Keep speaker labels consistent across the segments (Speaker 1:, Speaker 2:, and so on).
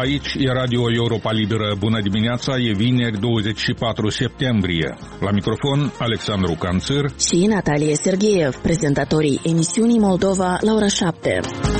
Speaker 1: aici e Radio Europa Liberă. Bună dimineața, e vineri 24 septembrie. La microfon, Alexandru Canțăr
Speaker 2: și Natalie Sergeev, prezentatorii emisiunii Moldova la ora 7.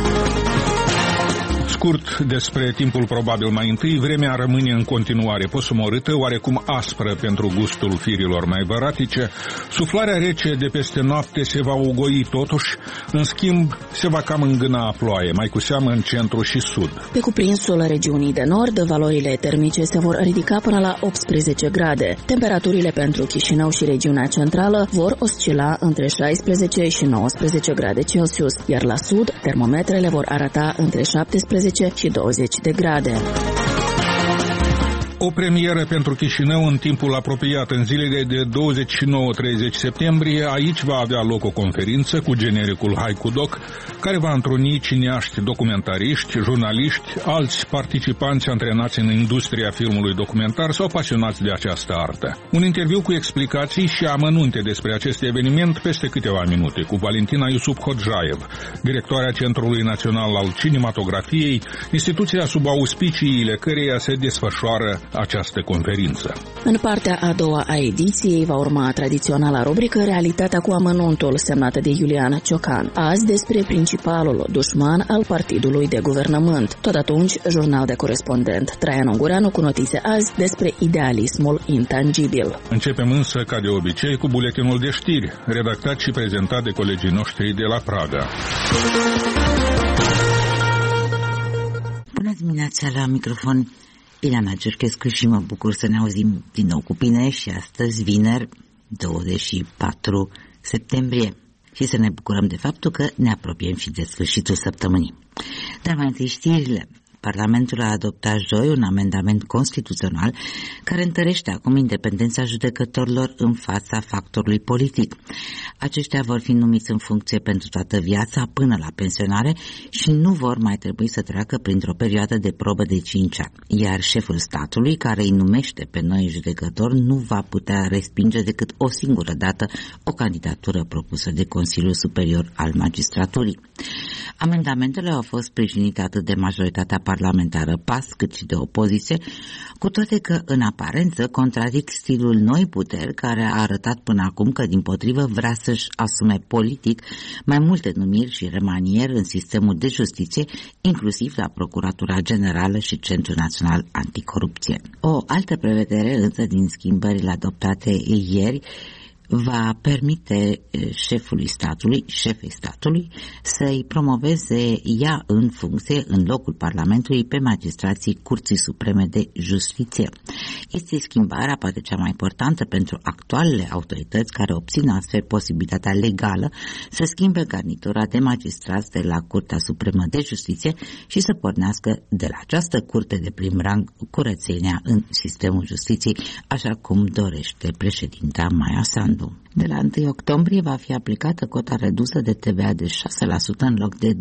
Speaker 1: Scurt despre timpul probabil mai întâi, vremea rămâne în continuare posomorâtă, oarecum aspră pentru gustul firilor mai văratice. Suflarea rece de peste noapte se va ugoi totuși, în schimb se va cam îngâna ploaie, mai cu seamă în centru și sud.
Speaker 2: Pe cuprinsul regiunii de nord, valorile termice se vor ridica până la 18 grade. Temperaturile pentru Chișinău și regiunea centrală vor oscila între 16 și 19 grade Celsius, iar la sud, termometrele vor arăta între 17 și 20 de grade.
Speaker 1: O premieră pentru Chișinău în timpul apropiat. În zilele de 29-30 septembrie, aici va avea loc o conferință cu genericul Haiku Doc, care va întruni cineaști, documentariști, jurnaliști, alți participanți antrenați în industria filmului documentar sau pasionați de această artă. Un interviu cu explicații și amănunte despre acest eveniment peste câteva minute cu Valentina Iusuf Hodjaev, directoarea Centrului Național al Cinematografiei, instituția sub auspiciile căreia se desfășoară această conferință.
Speaker 2: În partea a doua a ediției va urma tradiționala rubrică Realitatea cu amănuntul, semnată de Iulian Ciocan. Azi despre principalul dușman al partidului de guvernământ. Tot atunci, jurnal de corespondent Traian Ungureanu cu notițe azi despre idealismul intangibil.
Speaker 1: Începem însă, ca de obicei, cu buletinul de știri, redactat și prezentat de colegii noștri de la Praga.
Speaker 3: Bună dimineața, la microfon Ileana Cerchescu și mă bucur să ne auzim din nou cu bine și astăzi, vineri, 24 septembrie. Și să ne bucurăm de faptul că ne apropiem și de sfârșitul săptămânii. Dar mai întâi știrile. Parlamentul a adoptat joi un amendament constituțional care întărește acum independența judecătorilor în fața factorului politic. Aceștia vor fi numiți în funcție pentru toată viața până la pensionare și nu vor mai trebui să treacă printr-o perioadă de probă de 5 ani. Iar șeful statului, care îi numește pe noi judecători, nu va putea respinge decât o singură dată o candidatură propusă de Consiliul Superior al Magistraturii. Amendamentele au fost sprijinite atât de majoritatea parlamentară PAS cât și de opoziție, cu toate că în aparență contradic stilul noi puteri, care a arătat până acum că dimpotrivă vrea să-și asume politic mai multe numiri și remanieri în sistemul de justiție, inclusiv la Procuratura Generală și Centrul Național Anticorupție. O altă prevedere însă din schimbările adoptate ieri va permite șefei statului să-i promoveze ea în funcție, în locul Parlamentului, pe magistrații Curții Supreme de Justiție. Este schimbarea poate cea mai importantă pentru actualele autorități care obțin astfel posibilitatea legală să schimbe garnitura de magistrați de la Curtea Supremă de Justiție și să pornească de la această curte de prim rang curățenia în sistemul justiției, așa cum dorește președinta Maia Sandu. De la 1 octombrie va fi aplicată cota redusă de TVA de 6% în loc de 12%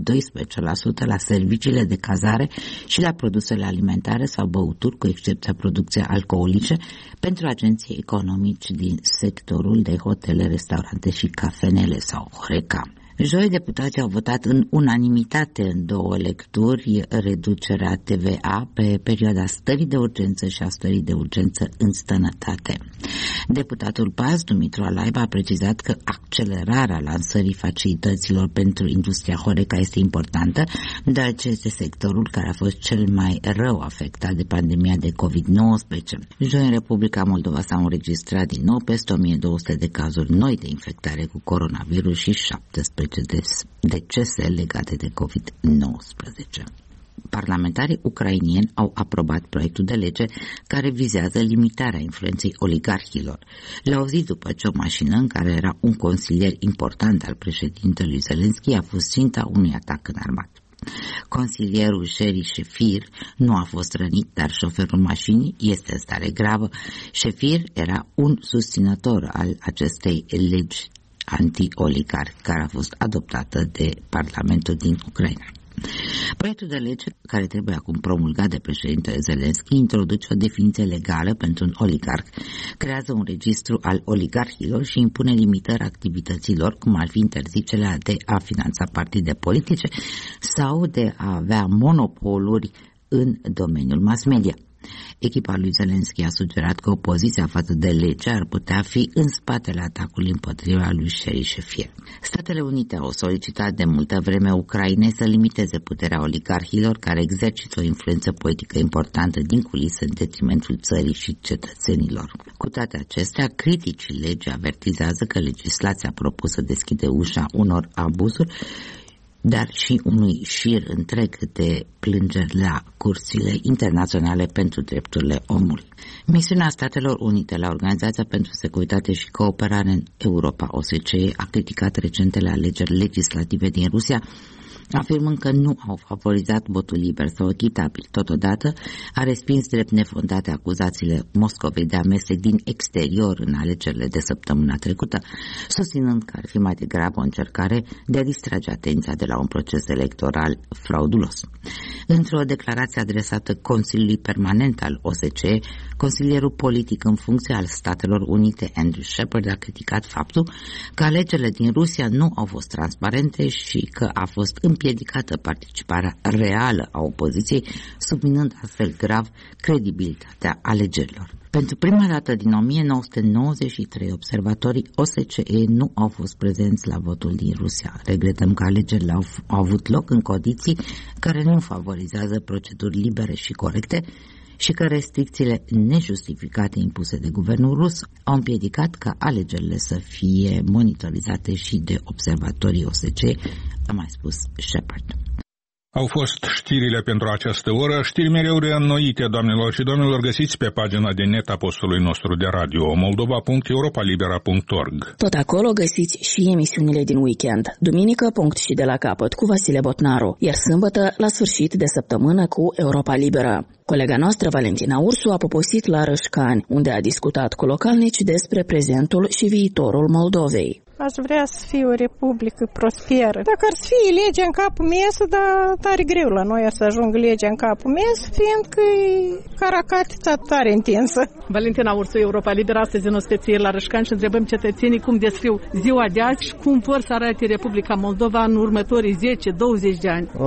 Speaker 3: la serviciile de cazare și la produsele alimentare sau băuturi, cu excepția producției alcoolice, pentru agenții economici din sectorul de hotele, restaurante și cafenele sau Horeca. Joi, deputații au votat în unanimitate în două lecturi reducerea TVA pe perioada stării de urgență și a stării de urgență în sănătate. Deputatul PAS, Dumitru Alaiba, a precizat că accelerarea lansării facilităților pentru industria Horeca este importantă, deoarece este sectorul care a fost cel mai rău afectat de pandemia de COVID-19. Joi, în Republica Moldova s-au înregistrat din nou peste 1200 de cazuri noi de infectare cu coronavirus și 17 decese legate de COVID-19. Parlamentarii ucrainieni au aprobat proiectul de lege care vizează limitarea influenței oligarhilor. La o zi după ce o mașină în care era un consilier important al președintelui Zelenski a fost ținta unui atac înarmat. Consilierul Sheri Shefir nu a fost rănit, dar șoferul mașinii este în stare gravă. Shefir era un susținător al acestei legi anti-oligarhi care a fost adoptată de Parlamentul din Ucraina. Proiectul de lege, care trebuie acum promulgat de președintele Zelenski, introduce o definiție legală pentru un oligarh, creează un registru al oligarhilor și impune limitări activităților, cum ar fi interzicerea de a finanța partide politice sau de a avea monopoluri în domeniul mass media. Echipa lui Zelensky a sugerat că opoziția față de lege ar putea fi în spatele atacului împotriva lui Sherry Sheffier. Statele Unite au solicitat de multă vreme Ucrainei să limiteze puterea oligarhilor care exercită o influență politică importantă din culise în detrimentul țării și cetățenilor. Cu toate acestea, criticii legii avertizează că legislația propusă deschide ușa unor abuzuri, dar și unui șir întreg de plângeri la curțile internaționale pentru drepturile omului. Misiunea Statelor Unite la Organizația pentru Securitate și Cooperare în Europa, OSCE, a criticat recentele alegeri legislative din Rusia, afirmând că nu au favorizat votul liber sau echitabil. Totodată a respins drept nefondate acuzațiile Moscovei de amestec din exterior în alegerile de săptămâna trecută, susținând că ar fi mai degrabă o încercare de a distrage atenția de la un proces electoral fraudulos. Într-o declarație adresată Consiliului Permanent al OSCE, consilierul politic în funcție al Statelor Unite, Andrew Shepard, a criticat faptul că alegerile din Rusia nu au fost transparente și că a fost împiedicată participarea reală a opoziției, subminând astfel grav credibilitatea alegerilor. Pentru prima dată din 1993, observatorii OSCE nu au fost prezenți la votul din Rusia. Regretăm că alegerile au avut loc în condiții care nu favorizează proceduri libere și corecte și că restricțiile nejustificate impuse de guvernul rus au împiedicat ca alegerile să fie monitorizate și de observatorii OSCE, a mai spus Shepard.
Speaker 1: Au fost știrile pentru această oră, știri mereu reînnoite, doamnelor și domnilor, găsiți pe pagina de net a postului nostru de radio, moldova.europalibera.org.
Speaker 2: Tot acolo găsiți și emisiunile din weekend, duminică punct și de la capăt cu Vasile Botnaru, iar sâmbătă la sfârșit de săptămână cu Europa Liberă. Colega noastră, Valentina Ursu, a poposit la Rășcani, unde a discutat cu localnici despre prezentul și viitorul Moldovei.
Speaker 4: Aș vrea să fie o republică prosperă. Dacă ar fi legea în capul mesă, dar tare greu la noi să ajungă legea în capul mesă, fiindcă caracatița tare întinsă.
Speaker 5: Valentina Ursu, Europa Liberă, astăzi în osteție la Rășcani și întrebăm cetățenii cum descriu ziua de azi și cum vor să arate Republica Moldova în următorii 10-20 de ani.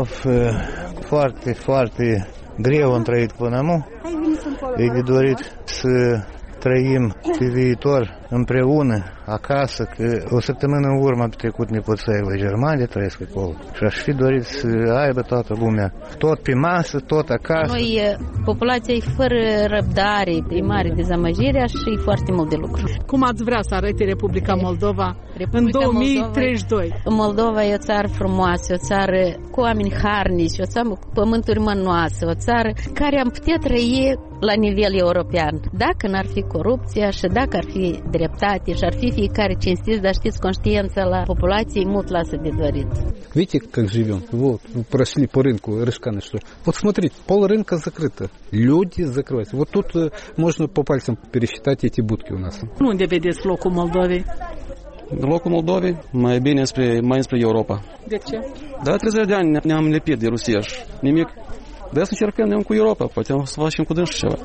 Speaker 6: Foarte, foarte greu am trăit până acum. E de dorit să trăim pe viitor împreună, acasă, că o săptămână în urmă am petrecut nepoței la Germania, trăiesc acolo. Și aș fi dorit să aibă toată lumea tot pe masă, tot acasă.
Speaker 7: Noi, populația e fără răbdare, e mare dezamăgire și e foarte mult de lucru.
Speaker 5: Cum ați vrea să arate Republica Moldova în 2032?
Speaker 7: Moldova e o țară frumoasă, o țară cu oameni harnici, o țară cu pământuri mănoase, o țară care am putea trăi la nivel european. Dacă n-ar fi corupția și dacă ar fi dreptate și ar fi fiecare cinstit, dar știți, conștiința la популяции мult lasă de dorit.
Speaker 8: Видите, как живем? Вот, прошли по рынку Рыжканы, что. Вот смотрите, пол рынка закрыто. Люди закрываются. Вот тут можно по пальцам пересчитать эти будки у нас.
Speaker 5: Unde vedeți locul Moldovei?
Speaker 9: Locul Moldovei mai bine spre Europa.
Speaker 5: De ce?
Speaker 9: Da, 30 de ani ne-am lipit de Rusia și nimic. De asta încercăm ne cu Europa, poate să facem cu dânsul ceva.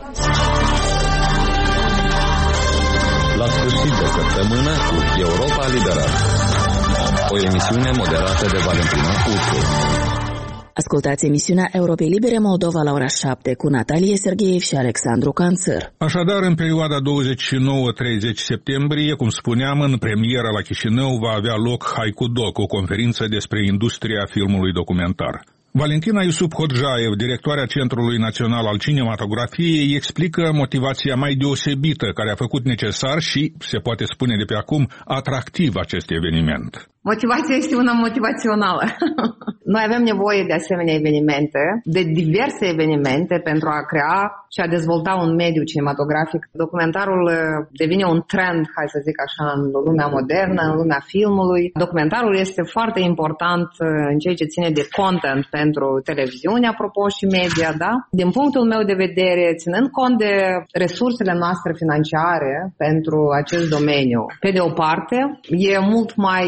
Speaker 10: La sfârșit de săptămână cu Europa Liberă. O emisiune moderată de Valentina Ursu.
Speaker 2: Ascultați emisiunea Europei Libere Moldova la ora 7 cu Natalie Sergeev și Alexandru Canțăr.
Speaker 1: Așadar, în perioada 29-30 septembrie, cum spuneam, în premieră la Chișinău va avea loc Haiku Doc, o conferință despre industria filmului documentar. Valentina Iusup Hodjaev, directoarea Centrului Național al Cinematografiei, explică motivația mai deosebită care a făcut necesar și, se poate spune de pe acum, atractiv acest eveniment.
Speaker 11: Motivația este una motivațională. Noi avem nevoie de asemenea evenimente, de diverse evenimente pentru a crea și a dezvolta un mediu cinematografic. Documentarul devine un trend, hai să zic așa, în lumea modernă, în lumea filmului. Documentarul este foarte important în ceea ce ține de content pentru televiziune, apropo, și media, da? Din punctul meu de vedere, ținând cont de resursele noastre financiare pentru acest domeniu, pe de o parte, e mult mai accesibil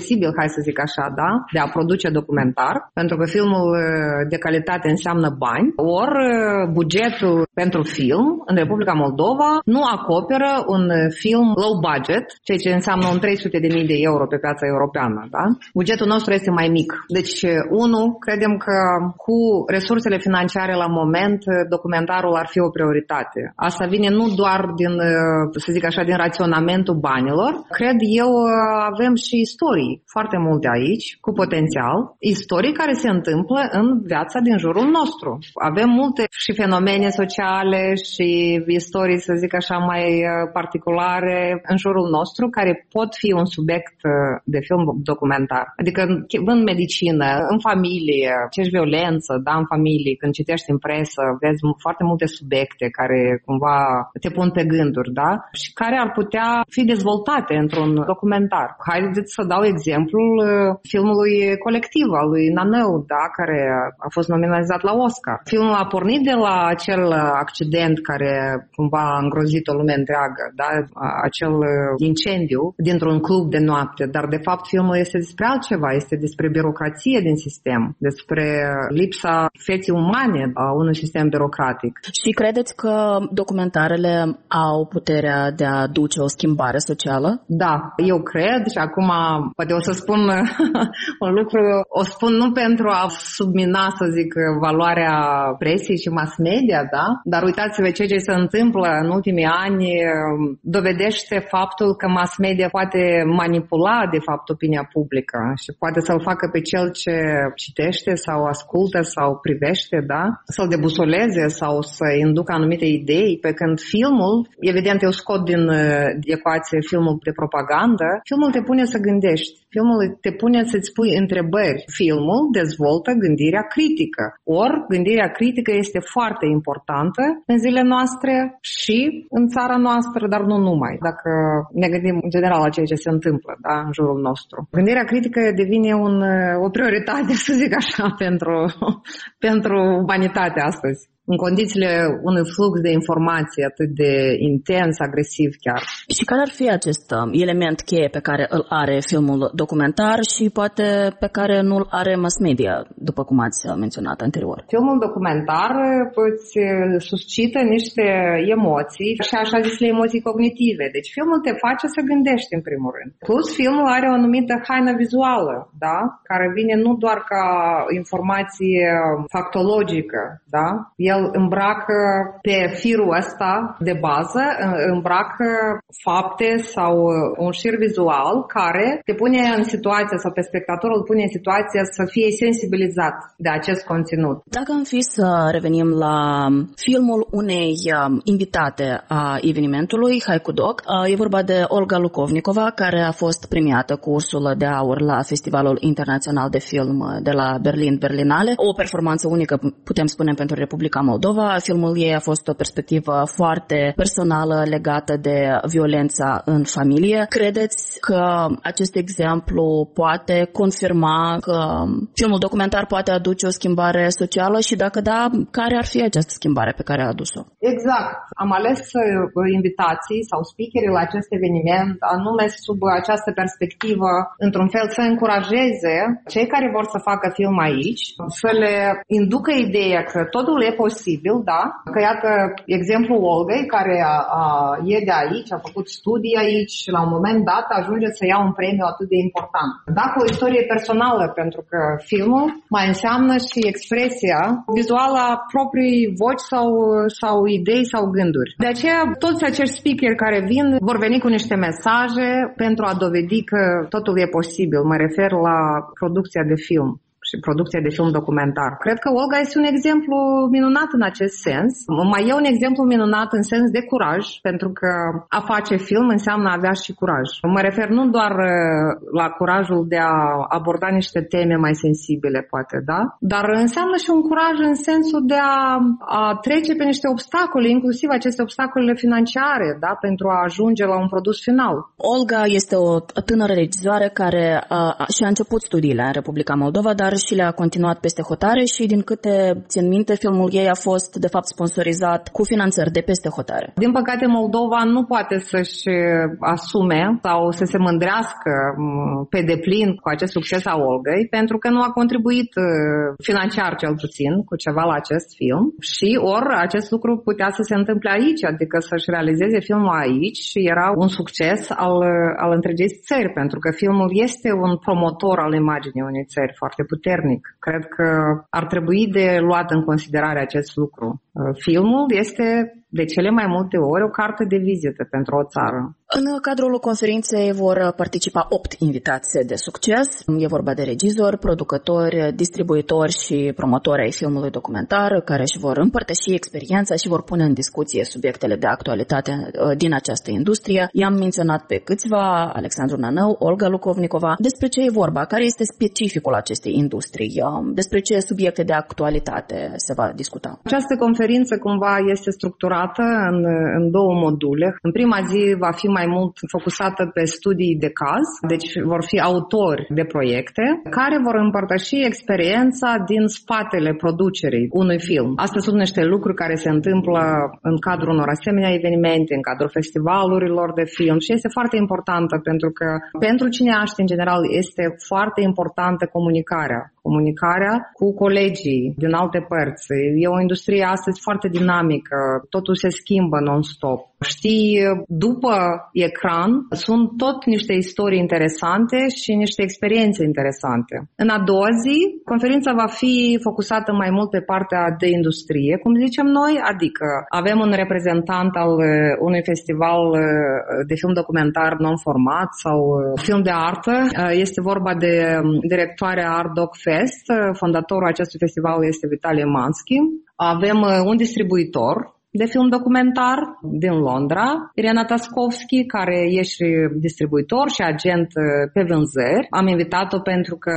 Speaker 11: posibil, hai să zic așa, da, de a produce documentar, pentru că filmul de calitate înseamnă bani, ori bugetul pentru film în Republica Moldova nu acoperă un film low budget, ceea ce înseamnă un 300.000 de euro pe piața europeană, da? Bugetul nostru este mai mic. Deci, credem că cu resursele financiare la moment, documentarul ar fi o prioritate. Asta vine nu doar din, să zic așa, din raționamentul banilor. Cred eu, avem și istorii foarte multe aici, cu potențial, istorii care se întâmplă în viața din jurul nostru. Avem multe și fenomene sociale și istorii, să zic așa, mai particulare în jurul nostru, care pot fi un subiect de film documentar. Adică în medicină, în familie, ce violență, da, în familie, când citești în presă, vezi foarte multe subiecte care cumva te pun pe gânduri, da? Și care ar putea fi dezvoltate într-un documentar. Haideți să dau exemplul filmului Colectiv al lui Nanău, da, care a fost nominalizat la Oscar. Filmul a pornit de la acel accident care cumva a îngrozit o lume întreagă, da? Acel incendiu dintr-un club de noapte, dar de fapt filmul este despre altceva, este despre birocrație din sistem, despre lipsa feței umane a unui sistem birocratic.
Speaker 2: Și credeți că documentarele au puterea de a duce o schimbare socială?
Speaker 11: Da, eu cred și acum poate o să spun un lucru, o spun nu pentru a submina, să zic, valoarea presiei și mass media, da? Dar uitați-vă ce se întâmplă în ultimii ani dovedește faptul că mass media poate manipula de fapt opinia publică și poate să-l facă pe cel ce citește sau ascultă sau privește, da? Să-l debusoleze sau să inducă anumite idei, pe când filmul, evident eu scot din ecuație filmul de propagandă, filmul te pune să gândești, filmul te pune să-ți pui întrebări. Filmul dezvoltă gândirea critică. Ori gândirea critică este foarte importantă în zilele noastre și în țara noastră, dar nu numai, dacă ne gândim în general la ceea ce se întâmplă, da, în jurul nostru. Gândirea critică devine o prioritate, să zic așa, pentru umanitate astăzi, în condițiile unui flux de informații atât de intens, agresiv chiar.
Speaker 2: Și care ar fi acest element cheie pe care îl are filmul documentar și poate pe care nu-l are mass media, după cum ați menționat anterior?
Speaker 11: Filmul documentar îți suscită niște emoții și așa zisele emoții cognitive. Deci filmul te face să gândești în primul rând. Plus filmul are o anumită haină vizuală, da? Care vine nu doar ca informație factologică, da? El îmbracă pe firul ăsta de bază, îmbracă fapte sau un șir vizual care te pune în situația sau pe spectatorul îl pune în situația să fie sensibilizat de acest conținut.
Speaker 2: Dacă am fi să revenim la filmul unei invitate a evenimentului, Haiku Doc, e vorba de Olga Lukovnikova, care a fost premiată cu Ursul de Aur la Festivalul Internațional de Film de la Berlinale. O performanță unică, putem spune, pentru Republica Moldova. Filmul ei a fost o perspectivă foarte personală legată de violența în familie. Credeți că acest exemplu poate confirma că filmul documentar poate aduce o schimbare socială și dacă da, care ar fi această schimbare pe care a adus-o?
Speaker 11: Exact. Am ales invitații sau speakerii la acest eveniment anume sub această perspectivă, într-un fel să încurajeze cei care vor să facă film aici, să le inducă ideea că totul e posibil, da? Că iată exemplul Olgăi, care e de aici, a făcut studii aici și la un moment dat ajunge să ia un premiu atât de important. Dacă o istorie personală, pentru că filmul mai înseamnă și expresia vizuală a proprii voci sau idei sau gânduri. De aceea, toți acești speakeri care vin vor veni cu niște mesaje pentru a dovedi că totul e posibil. Mă refer la producția de film și producția de film documentar. Cred că Olga este un exemplu minunat în acest sens. Mai e un exemplu minunat în sens de curaj, pentru că a face film înseamnă a avea și curaj. Mă refer nu doar la curajul de a aborda niște teme mai sensibile, poate, da? Dar înseamnă și un curaj în sensul de a trece pe niște obstacole, inclusiv aceste obstacole financiare, da? Pentru a ajunge la un produs final.
Speaker 2: Olga este o tânără regizoare care și-a început studiile în Republica Moldova, dar și le-a continuat peste hotare și, din câte țin minte, filmul ei a fost, de fapt, sponsorizat cu finanțări de peste hotare.
Speaker 11: Din păcate, Moldova nu poate să-și asume sau să se mândrească pe deplin cu acest succes a Olgăi, pentru că nu a contribuit financiar, cel puțin, cu ceva la acest film și ori acest lucru putea să se întâmple aici, adică să-și realizeze filmul aici și era un succes al întregii țări, pentru că filmul este un promotor al imaginii unei țări foarte puternic. Cred că ar trebui de luat în considerare acest lucru. Filmul este de cele mai multe ori o carte de vizită pentru o țară.
Speaker 2: În cadrul conferinței vor participa 8 invitați de succes. E vorba de regizori, producători, distribuitori și promotori ai filmului documentar care își vor împărtăși experiența și vor pune în discuție subiectele de actualitate din această industrie. I-am menționat pe câțiva, Alexandru Nanău, Olga Lukovnikova. Despre ce e vorba? Care este specificul acestei industrii? Despre ce subiecte de actualitate se va discuta?
Speaker 11: Această conferință cumva este structurată în două module. În prima zi va fi mai mult focusată pe studii de caz, deci vor fi autori de proiecte care vor împărtăși experiența din spatele producerii unui film. Astea sunt niște lucruri care se întâmplă în cadrul unor asemenea evenimente, în cadrul festivalurilor de film și este foarte importantă pentru că pentru cineaști în general este foarte importantă comunicarea cu colegii din alte părți. E o industrie astăzi foarte dinamică, totul se schimbă non-stop. Știi, după ecran sunt tot niște istorii interesante și niște experiențe interesante. În a doua zi, conferința va fi focusată mai mult pe partea de industrie, cum zicem noi, adică avem un reprezentant al unui festival de film documentar non-format sau film de artă. Este vorba de directoarea Art Doc Fest. Fondatorul acestui festival este Vitalie Mansky. Avem un distribuitor de film documentar din Londra, Irena Taskovski, care e și distribuitor și agent pe vânzări. Am invitat-o pentru că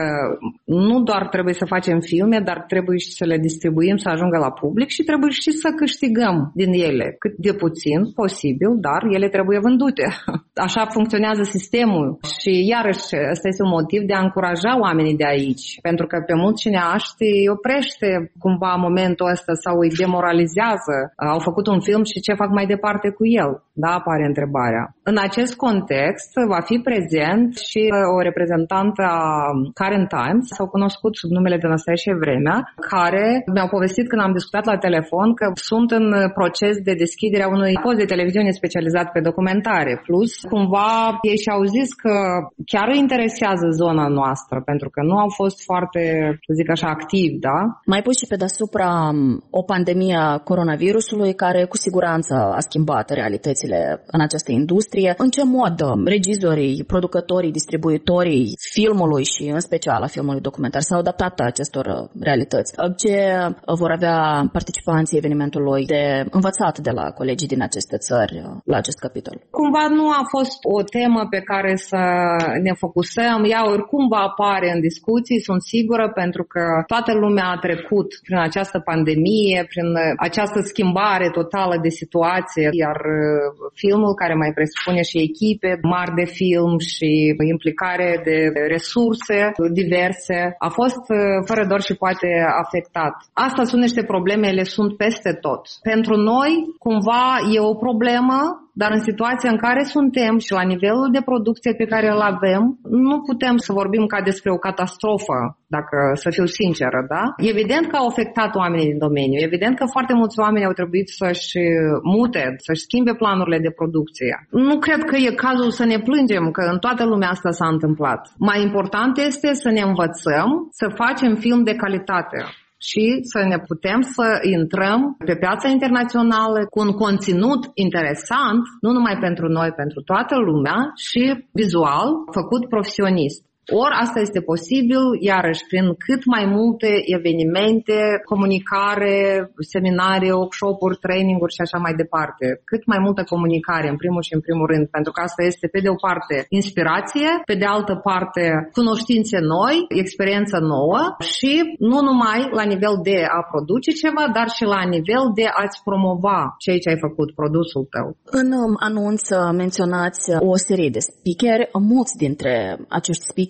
Speaker 11: nu doar trebuie să facem filme, dar trebuie și să le distribuim, să ajungă la public și trebuie și să câștigăm din ele, cât de puțin posibil, dar ele trebuie vândute. Așa funcționează sistemul și iarăși ăsta este un motiv de a încuraja oamenii de aici, pentru că pe mulți cineaști îi oprește cumva momentul ăsta sau îi demoralizează. Au făcut un film și ce fac mai departe cu el? Da, apare întrebarea. În acest context va fi prezent și o reprezentantă a Current Times, s-au cunoscut sub numele de Nastasia Vremea, care mi-au povestit când am discutat la telefon că sunt în proces de deschidere a unui post de televiziune specializat pe documentare. Plus, cumva, ei și-au zis că chiar îi interesează zona noastră, pentru că nu au fost foarte, să zic așa, activi, da?
Speaker 2: Mai pus și pe deasupra o pandemie a coronavirusului care cu siguranță a schimbat realitățile în această industrie. În ce mod regizorii, producătorii, distribuitorii filmului și în special a filmului documentar s-au adaptat acestor realități? Ce vor avea participanții evenimentului de învățat de la colegii din aceste țări la acest capitol?
Speaker 11: Cumva nu a fost o temă pe care să ne focusăm. Ea oricum va apare în discuții, sunt sigură, pentru că toată lumea a trecut prin această pandemie, prin această schimbare totală de situație, iar filmul, care mai presupune și echipe mari de film și implicare de resurse diverse, a fost fără doar și poate afectat. Asta sunt niște probleme, ele sunt peste tot. Pentru noi, cumva, e o problemă, dar în situația în care suntem și la nivelul de producție pe care îl avem, nu putem să vorbim ca despre o catastrofă, dacă să fiu sinceră, da? Evident că au afectat oamenii din domeniu, evident că foarte mulți oameni au trebuit să-și mute, să-și schimbe planurile de producție. Nu cred că e cazul să ne plângem că în toată lumea asta s-a întâmplat. Mai important este să ne învățăm să facem film de calitate și să ne putem să intrăm pe piața internațională cu un conținut interesant, nu numai pentru noi, pentru toată lumea și vizual, făcut profesionist. Ori asta este posibil, iarăși, prin cât mai multe evenimente, comunicare, seminarii, workshop-uri, training-uri și așa mai departe. Cât mai multă comunicare, în primul și în primul rând, pentru că asta este, pe de o parte, inspirație, pe de altă parte, cunoștințe noi, experiență nouă și nu numai la nivel de a produce ceva, dar și la nivel de a-ți promova ceea ce ai făcut, produsul tău.
Speaker 2: În anunț menționați o serie de speakeri. Mulți dintre acești speakeri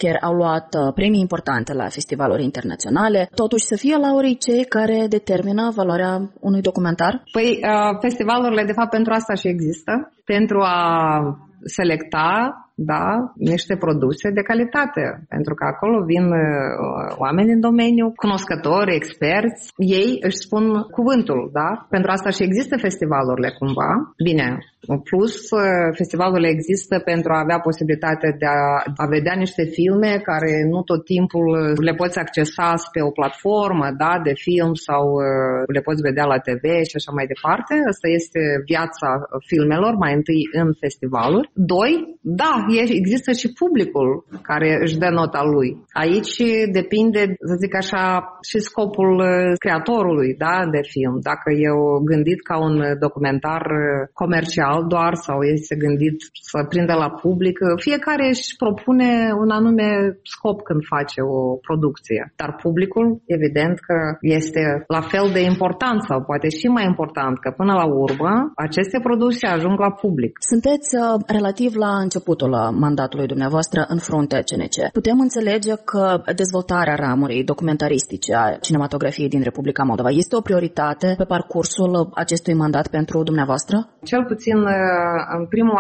Speaker 2: șmecheri au luat premii importante la festivaluri internaționale, totuși să fie laurii cei care determină valoarea unui documentar?
Speaker 11: Păi, festivalurile, de fapt, pentru asta și există, pentru a selecta niște produse de calitate, pentru că acolo vin oameni în domeniu, cunoscători, experți, ei își spun cuvântul, Pentru asta și există festivalurile cumva. Bine, în plus, festivalurile există pentru a avea posibilitatea de a vedea niște filme care nu tot timpul le poți accesa pe o platformă, de film sau le poți vedea la TV și așa mai departe. Asta este viața filmelor, mai întâi în festivaluri. Doi, există și publicul care își dă nota lui. Aici depinde, să zic așa, și scopul creatorului de film. Dacă e gândit ca un documentar comercial doar sau este gândit să prindă la public, fiecare își propune un anume scop când face o producție. Dar publicul, evident că este la fel de important sau poate și mai important, că până la urmă aceste produse ajung la public.
Speaker 2: Sunteți relativ la începutul mandatului dumneavoastră în fruntea CNC. Putem înțelege că dezvoltarea ramurii documentaristice a cinematografiei din Republica Moldova este o prioritate pe parcursul acestui mandat pentru dumneavoastră?
Speaker 11: Cel puțin în primul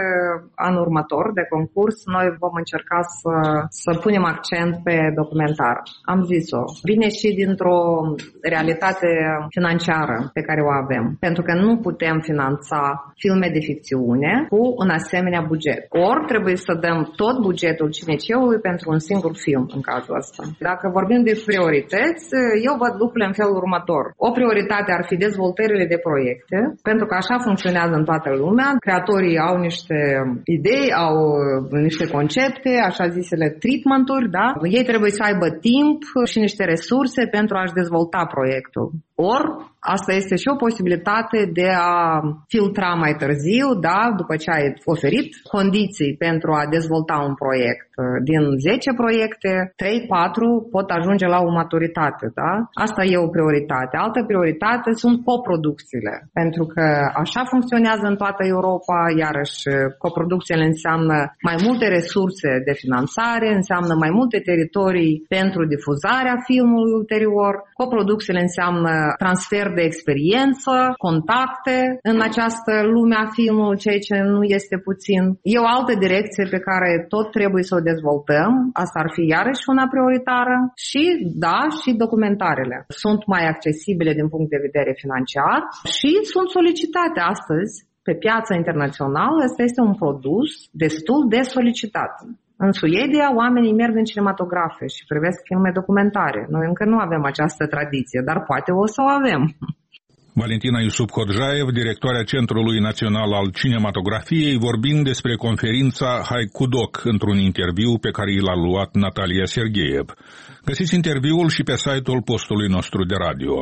Speaker 11: an următor de concurs, noi vom încerca să punem accent pe documentar. Am zis-o. Vine și dintr-o realitate financiară pe care o avem. Pentru că nu putem finanța filme de ficțiune cu un asemenea buget. Ori trebuie să dăm tot bugetul CNC-ului pentru un singur film în cazul ăsta. Dacă vorbim de priorități, eu văd lucrurile în felul următor. O prioritate ar fi dezvoltările de proiecte, pentru că așa funcționează în toată lumea. Creatorii au niște idei, au niște concepte, așa zisele treatment-uri, Ei trebuie să aibă timp și niște resurse pentru a-și dezvolta proiectul. Ori, asta este și o posibilitate de a filtra mai târziu, după ce ai oferit condiții pentru a dezvolta un proiect. Din 10 proiecte, 3-4 pot ajunge la o maturitate, Asta e o prioritate. Altă prioritate sunt coproducțiile, pentru că așa funcționează în toată Europa, iarăși coproducțiile înseamnă mai multe resurse de finanțare, înseamnă mai multe teritorii pentru difuzarea filmului ulterior, coproducțiile înseamnă transfer de experiență, contacte în această lume a filmului, ceea ce nu este puțin. E o altă direcție pe care tot trebuie să o dezvoltăm. Asta ar fi iarăși una prioritară. Și, și documentarele sunt mai accesibile din punct de vedere financiar și sunt solicitate astăzi pe piața internațională. Asta este un produs destul de solicitat. În Suedia, oamenii merg în cinematografe și privesc filme documentare. Noi încă nu avem această tradiție, dar poate o să o avem.
Speaker 1: Valentina Iusup-Hodjaev, directoarea Centrului Național al Cinematografiei, vorbind despre conferința Haiku Doc într-un interviu pe care l-a luat Natalia Sergeev. Găsiți interviul și pe site-ul postului nostru de radio.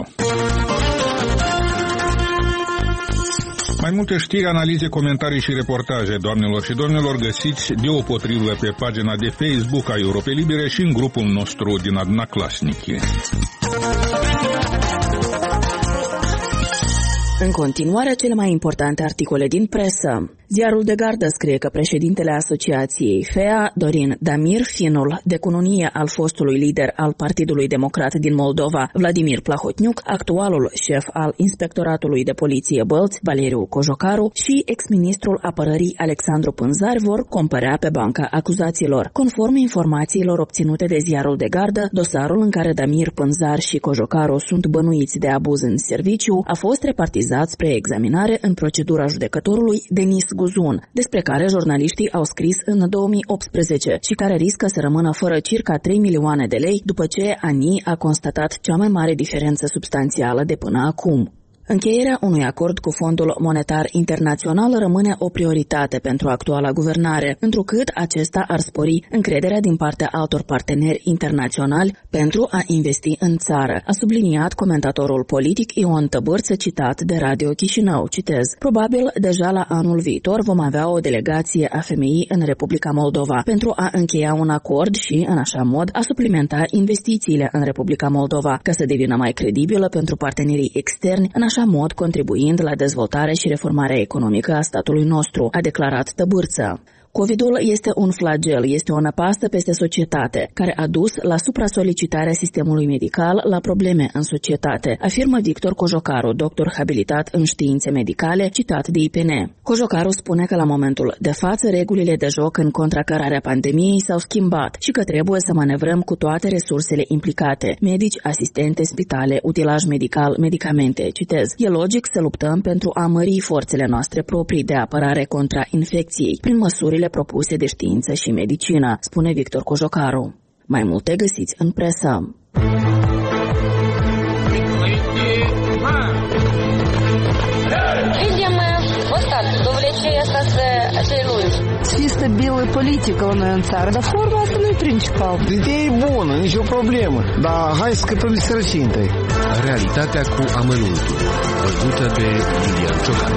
Speaker 1: Mai multe știri, analize, comentarii și reportaje, doamnelor și domnilor, găsiți deopotrivă pe pagina de Facebook a Europei Libere și în grupul nostru din Одноклассники.
Speaker 2: În continuare, cele mai importante articole din presă. Ziarul de Gardă scrie că președintele Asociației FEA, Dorin Damir, finul de cununie al fostului lider al Partidului Democrat din Moldova, Vladimir Plahotniuc, actualul șef al Inspectoratului de Poliție Bălți, Valeriu Cojocaru, și ex-ministrul apărării Alexandru Pânzar vor compărea pe banca acuzaților. Conform informațiilor obținute de Ziarul de Gardă, dosarul în care Damir, Pânzar și Cojocaru sunt bănuiți de abuz în serviciu a fost repartizat spre examinare în procedura judecătorului Denis Guzun, despre care jurnaliștii au scris în 2018 și care riscă să rămână fără circa 3 milioane de lei după ce ANI a constatat cea mai mare diferență substanțială de până acum. Încheierea unui acord cu Fondul Monetar Internațional rămâne o prioritate pentru actuala guvernare, întrucât acesta ar spori încrederea din partea altor parteneri internaționali pentru a investi în țară, a subliniat comentatorul politic Ion Tăbârță, citat de Radio Chișinău. Citez: probabil deja la anul viitor vom avea o delegație a FMI în Republica Moldova pentru a încheia un acord și, în așa mod, a suplimenta investițiile în Republica Moldova, ca să devină mai credibilă pentru partenerii externi, în așa mod contribuind la dezvoltarea și reformarea economică a statului nostru, a declarat Tăbârță. COVID-ul este un flagel, este o năpastă peste societate, care a dus la supra-solicitarea sistemului medical la probleme în societate, afirmă Victor Cojocaru, doctor habilitat în științe medicale, citat de IPN. Cojocaru spune că la momentul de față regulile de joc în contracararea pandemiei s-au schimbat și că trebuie să manevrăm cu toate resursele implicate, medici, asistente, spitale, utilaj medical, medicamente, citez. E logic să luptăm pentru a mări forțele noastre proprii de apărare contra infecției, prin măsurile propuse de știință și medicină, spune Victor Cojocaru. Mai multe găsiți în presă.
Speaker 12: Să fie stabilă politică la noi în țară, dar forma asta nu e principal.
Speaker 13: Ideea e bună, nicio problemă, dar hai să scăpăm de sărăcie întâi.
Speaker 14: Realitatea cu amănuntul, văzută de Iulian Ciocan.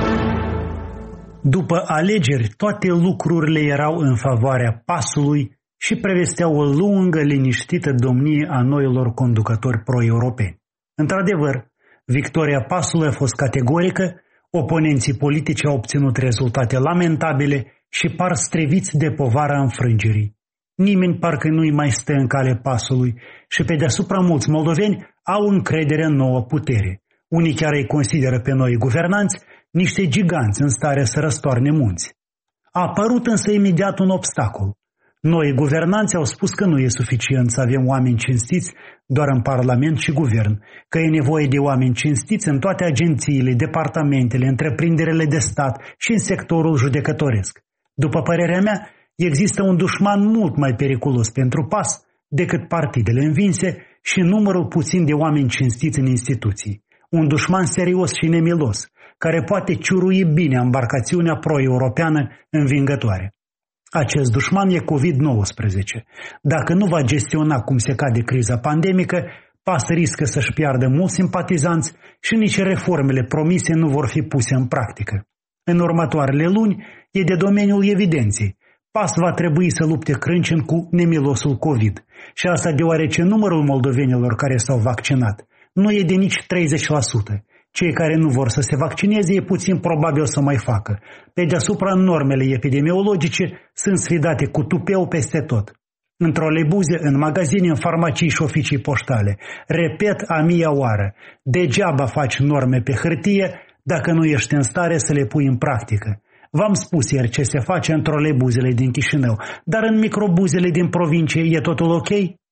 Speaker 15: După alegeri, toate lucrurile erau în favoarea PAS-ului și prevesteau o lungă, liniștită domnie a noilor conducători pro-europeni. Într-adevăr, victoria PAS-ului a fost categorică, oponenții politici au obținut rezultate lamentabile și par striviți de povara înfrângerii. Nimeni parcă nu-i mai stă în cale PAS-ului și pe deasupra mulți moldoveni au încredere în nouă putere. Unii chiar îi consideră pe noi guvernanți niște giganți în stare să răstoarne munți. A apărut însă imediat un obstacol. Noi guvernanți au spus că nu e suficient să avem oameni cinstiți doar în Parlament și Guvern, că e nevoie de oameni cinstiți în toate agențiile, departamentele, întreprinderile de stat și în sectorul judecătoresc. După părerea mea, există un dușman mult mai periculos pentru PAS decât partidele învinse și numărul puțin de oameni cinstiți în instituții. Un dușman serios și nemilos, care poate ciurui bine embarcațiunea pro-europeană învingătoare. Acest dușman e COVID-19. Dacă nu va gestiona cum se cade criza pandemică, PAS riscă să-și piardă mulți simpatizanți și nici reformele promise nu vor fi puse în practică. În următoarele luni e de domeniul evidenței. PAS va trebui să lupte crâncen cu nemilosul COVID. Și asta deoarece numărul moldovenilor care s-au vaccinat nu e de nici 30%. Cei care nu vor să se vaccineze e puțin probabil să mai facă. Pe deasupra, normele epidemiologice sunt sfidate cu tupeu peste tot. În troleibuze, în magazine, în farmacii și oficii poștale. Repet a mia oară, degeaba faci norme pe hârtie dacă nu ești în stare să le pui în practică. V-am spus ieri ce se face în troleibuzele din Chișinău, dar în microbuzele din provincie e totul ok?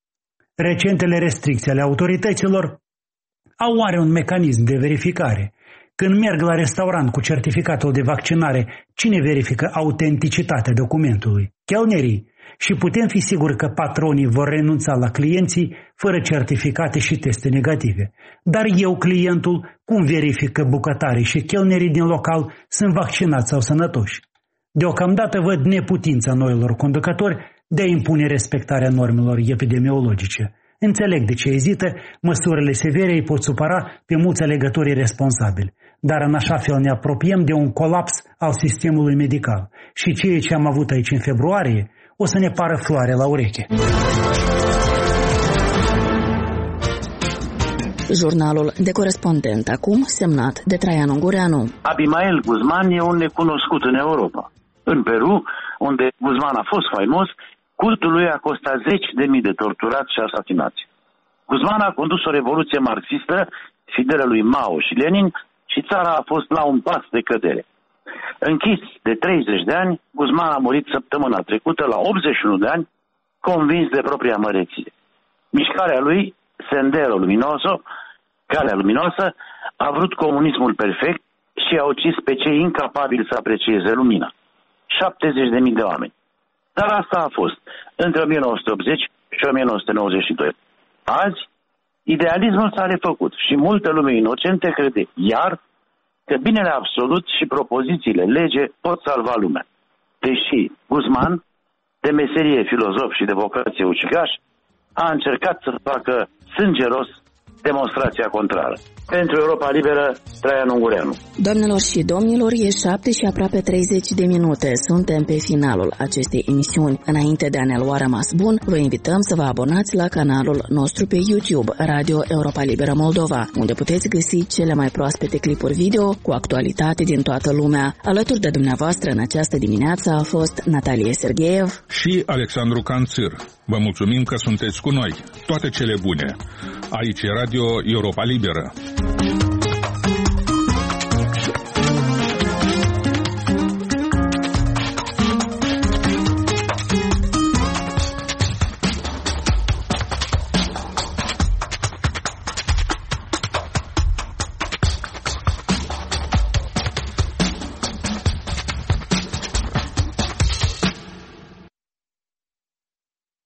Speaker 15: Recentele restricții ale autorităților au oare un mecanism de verificare? Când merg la restaurant cu certificatul de vaccinare, cine verifică autenticitatea documentului? Chelnerii. Și putem fi siguri că patronii vor renunța la clienții fără certificate și teste negative. Dar eu, clientul, cum verific că bucătarii și chelnerii din local sunt vaccinați sau sănătoși? Deocamdată văd neputința noilor conducători de a impune respectarea normelor epidemiologice. Înțeleg de ce ezită, măsurile severe îi pot supăra pe mulți alegătorii responsabili, dar în așa fel ne apropiem de un colaps al sistemului medical și ceea ce am avut aici în februarie o să ne pară floare la ureche.
Speaker 2: Jurnalul de corespondent acum semnat de Traian Ungureanu.
Speaker 16: Abimael Guzman e un necunoscut în Europa. În Peru, unde Guzman a fost faimos, cultul lui a costat 10.000 de torturați și asasinați. Guzman a condus o revoluție marxistă, fidelă lui Mao și Lenin, și țara a fost la un pas de cădere. Închis de 30 de ani, Guzman a murit săptămâna trecută la 81 de ani, convins de propria măreție. Mișcarea lui, Sendero Luminoso, Calea Luminoasă, a vrut comunismul perfect și a ucis pe cei incapabili să aprecieze lumina. 70.000 de oameni. Dar asta a fost între 1980 și 1992. Azi, idealismul s-a refăcut și multă lume inocentă crede iar că binele absolut și propozițiile lege pot salva lumea. Deși Guzman, de meserie filozof și de vocație ucigaș, a încercat să facă sângeros demonstrația contrară. Pentru Europa Liberă, Traian Ungureanu.
Speaker 2: Doamnelor și domnilor, e 7 și aproape 30 de minute. Suntem pe finalul acestei emisiuni. Înainte de a ne lua rămas bun, vă invităm să vă abonați la canalul nostru pe YouTube, Radio Europa Liberă Moldova, unde puteți găsi cele mai proaspete clipuri video cu actualitate din toată lumea. Alături de dumneavoastră în această dimineață a fost Natalie Sergeev
Speaker 1: și Alexandru Canțir. Vă mulțumim că sunteți cu noi. Toate cele bune. Aici e Radio Europa Liberă.